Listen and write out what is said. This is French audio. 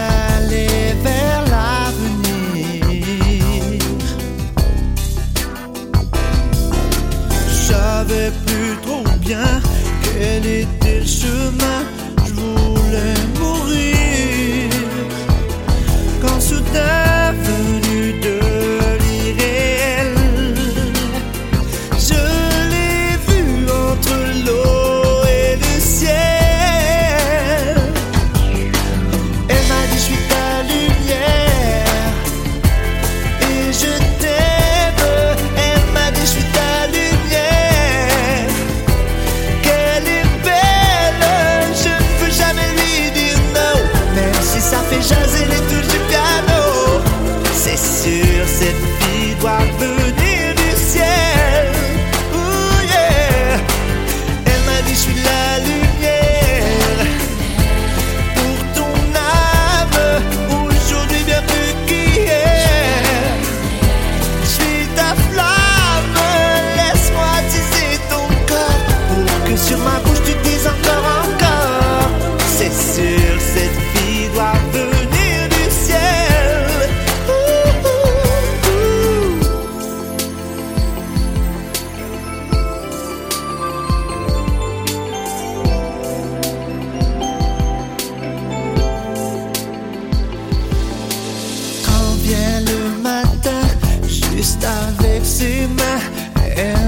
aller vers l'avenir. Je savais plus trop bien quel était le chemin, je voulais mourir. Quand soudain venu de l'irréel, je l'ai vu entre l'eau et le ciel. Elle m'a dit je suis ta lumière et je t'aime. Elle m'a dit je suis ta lumière, qu'elle est belle, je ne veux jamais lui dire non. Même si ça fait jaser les touches du piano, c'est sûr cette fille doit venir du ciel. Ooh yeah. Elle m'a dit je suis la lumière pour ton âme, aujourd'hui bien plus qu'hier. Je suis ta flamme, laisse-moi attiser ton corps pour que sur ma bouche tu dises encore, encore. C'est sûr cette fille doit venir du ciel. Ooh, ooh, ooh. Quand vient le matin, juste avec ses mains, elle